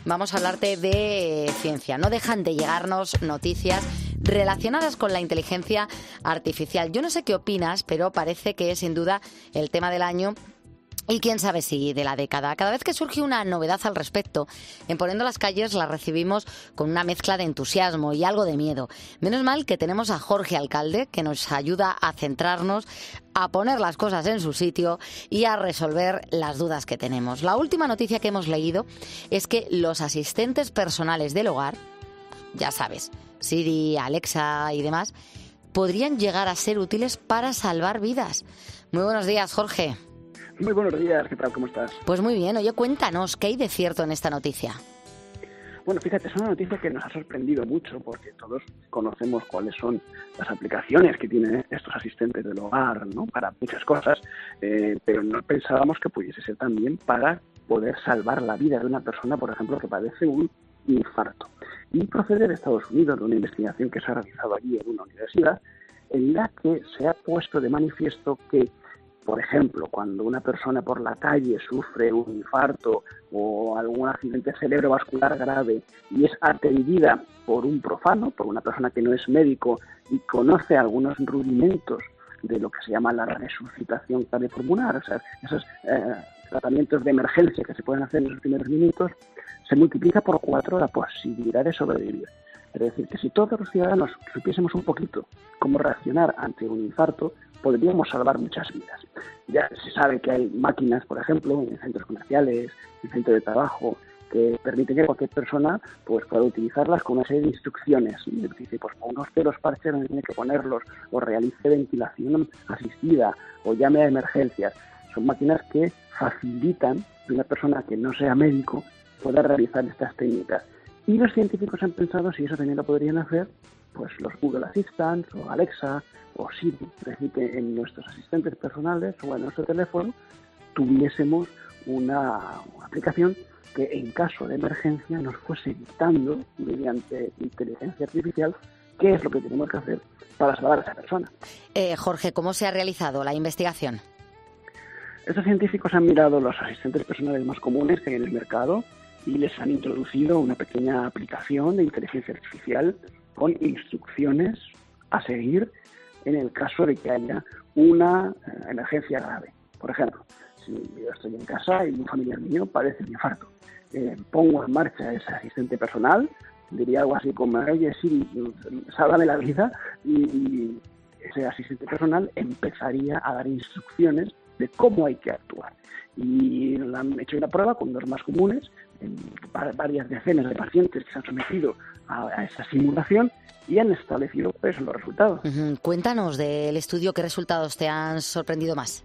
vamos a hablarte de ciencia. No dejan de llegarnos noticias relacionadas con la inteligencia artificial. Yo no sé qué opinas, pero parece que es sin duda el tema del año. Y quién sabe si de la década. Cada vez que surge una novedad al respecto, en Poniendo las Calles la recibimos con una mezcla de entusiasmo y algo de miedo. Menos mal que tenemos a Jorge Alcalde, que nos ayuda a centrarnos, a poner las cosas en su sitio y a resolver las dudas que tenemos. La última noticia que hemos leído es que los asistentes personales del hogar, ya sabes, Siri, Alexa y demás, podrían llegar a ser útiles para salvar vidas. Muy buenos días, Jorge. Muy buenos días, ¿qué tal? ¿Cómo estás? Pues muy bien. Oye, cuéntanos, ¿qué hay de cierto en esta noticia? Bueno, fíjate, es una noticia que nos ha sorprendido mucho porque todos conocemos cuáles son las aplicaciones que tienen estos asistentes del hogar, ¿no? Para muchas cosas, pero no pensábamos que pudiese ser también para poder salvar la vida de una persona, por ejemplo, que padece un infarto. Y procede de Estados Unidos, de una investigación que se ha realizado allí en una universidad, en la que se ha puesto de manifiesto que, por ejemplo, cuando una persona por la calle sufre un infarto o algún accidente cerebrovascular grave y es atendida por un profano, por una persona que no es médico y conoce algunos rudimentos de lo que se llama la resucitación cardiopulmonar, o sea, esos tratamientos de emergencia que se pueden hacer en los primeros minutos, se multiplica por 4 la posibilidad de sobrevivir. Es decir, que si todos los ciudadanos supiésemos un poquito cómo reaccionar ante un infarto, podríamos salvar muchas vidas. Ya se sabe que hay máquinas, por ejemplo, en centros comerciales, en centros de trabajo, que permiten que cualquier persona pues pueda utilizarlas con una serie de instrucciones. Dice, pues ponga usted los parches donde tiene que ponerlos, o realice ventilación asistida, o llame a emergencias. Son máquinas que facilitan que una persona que no sea médico pueda realizar estas técnicas. Y los científicos han pensado si eso también lo podrían hacer pues los Google Assistant o Alexa o Siri, es decir, que en nuestros asistentes personales o en nuestro teléfono tuviésemos una aplicación que en caso de emergencia nos fuese dictando mediante inteligencia artificial qué es lo que tenemos que hacer para salvar a esa persona. Jorge, ¿cómo se ha realizado la investigación? Estos científicos han mirado los asistentes personales más comunes que hay en el mercado y les han introducido una pequeña aplicación de inteligencia artificial con instrucciones a seguir en el caso de que haya una emergencia grave. Por ejemplo, si yo estoy en casa y un familiar mío padece un infarto, pongo en marcha ese asistente personal, diría algo así como, oye, sí, sálvame la vida, y ese asistente personal empezaría a dar instrucciones de cómo hay que actuar. Y han hecho una prueba con los más comunes, varias decenas de pacientes que se han sometido a esa simulación y han establecido pues los resultados. Cuéntanos del estudio, ¿qué resultados te han sorprendido más?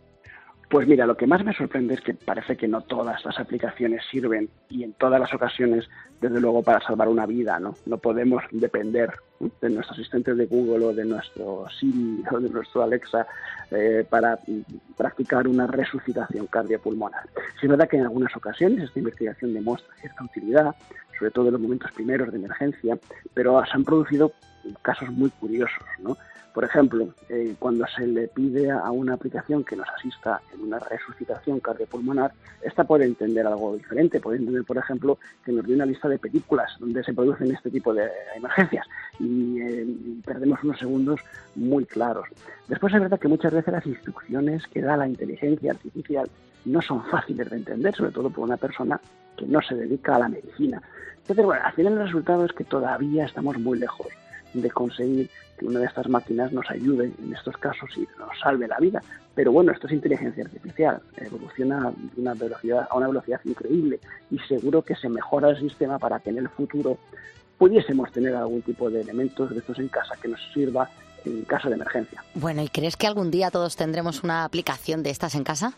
Pues mira, lo que más me sorprende es que parece que no todas las aplicaciones sirven y en todas las ocasiones, desde luego, para salvar una vida, ¿no? No podemos depender de nuestro asistente de Google o de nuestro Siri o de nuestro Alexa para practicar una resucitación cardiopulmonar. Sí es verdad que en algunas ocasiones esta investigación demuestra cierta utilidad, sobre todo en los momentos primeros de emergencia, pero se han producido casos muy curiosos, ¿no? Por ejemplo, cuando se le pide a una aplicación que nos asista en una resucitación cardiopulmonar, esta puede entender algo diferente. Puede entender, por ejemplo, que nos dé una lista de películas donde se producen este tipo de emergencias y perdemos unos segundos muy claros. Después es verdad que muchas veces las instrucciones que da la inteligencia artificial no son fáciles de entender, sobre todo por una persona que no se dedica a la medicina. Entonces, bueno, al final el resultado es que todavía estamos muy lejos de conseguir que una de estas máquinas nos ayude en estos casos y nos salve la vida. Pero bueno, esto es inteligencia artificial, evoluciona a una velocidad increíble y seguro que se mejora el sistema para que en el futuro pudiésemos tener algún tipo de elementos de estos en casa que nos sirva en caso de emergencia. Bueno, ¿y crees que algún día todos tendremos una aplicación de estas en casa?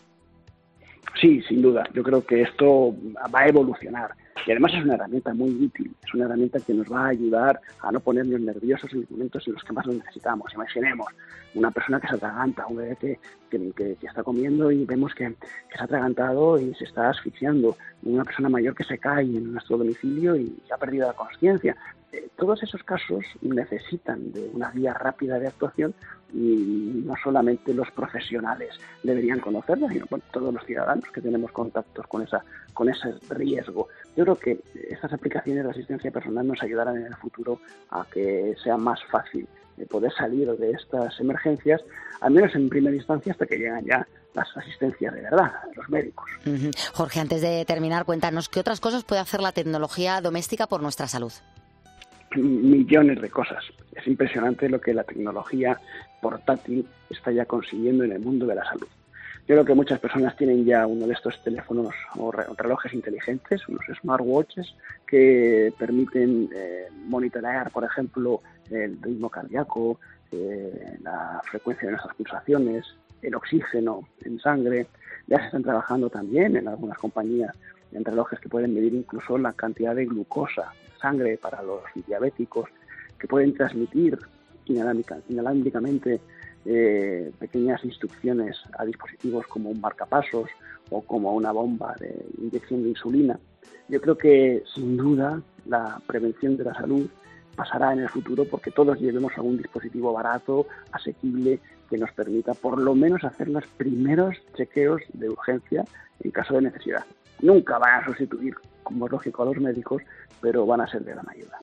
Sí, sin duda. Yo creo que esto va a evolucionar. Y además es una herramienta muy útil. Es una herramienta que nos va a ayudar a no ponernos nerviosos en los momentos en los que más lo necesitamos. Imaginemos una persona que se atraganta, un bebé que está comiendo y vemos que se ha atragantado y se está asfixiando. Una persona mayor que se cae en nuestro domicilio y ha perdido la consciencia. Todos esos casos necesitan de una vía rápida de actuación y no solamente los profesionales deberían conocerla, sino todos los ciudadanos que tenemos contactos con ese riesgo. Yo creo que estas aplicaciones de asistencia personal nos ayudarán en el futuro a que sea más fácil poder salir de estas emergencias, al menos en primera instancia, hasta que llegan ya las asistencias de verdad, los médicos. Jorge, antes de terminar, cuéntanos, ¿qué otras cosas puede hacer la tecnología doméstica por nuestra salud? Millones de cosas. Es impresionante lo que la tecnología portátil está ya consiguiendo en el mundo de la salud. Yo creo que muchas personas tienen ya uno de estos teléfonos o relojes inteligentes, unos smartwatches, que permiten monitorear, por ejemplo, el ritmo cardíaco, la frecuencia de nuestras pulsaciones, el oxígeno en sangre. Ya se están trabajando también en algunas compañías en relojes que pueden medir incluso la cantidad de glucosa en sangre para los diabéticos, que pueden transmitir inalámbricamente pequeñas instrucciones a dispositivos como un marcapasos o como una bomba de inyección de insulina. Yo creo que sin duda la prevención de la salud pasará en el futuro porque todos llevemos algún dispositivo barato, asequible, que nos permita por lo menos hacer los primeros chequeos de urgencia en caso de necesidad. Nunca van a sustituir, como es lógico, a los médicos, pero van a ser de gran ayuda.